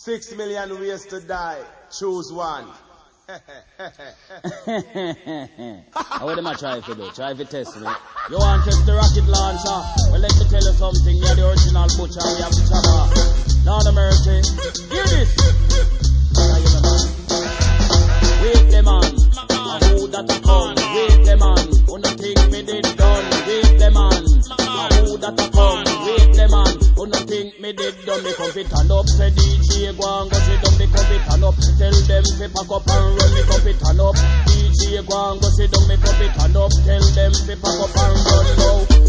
6 million ways to die. Choose one. How would I try to do? Try to test me. You want to test the rocket launcher? Well, let me tell you something. You're the original butcher. We have the chopper. Lord of mercy. Hear this. Wait the man. Who that a come? Wait the man. Who not think me did done? Wait the man. Who that a come? Wait the man. Who not think me did done? Me come fit and up. Say DJ go and go sit down. Me come fit and up. Tell them to pack up and run. Me come fit and up. DJ go and go sit down. Me come fit and up. Tell them to pack up and run now.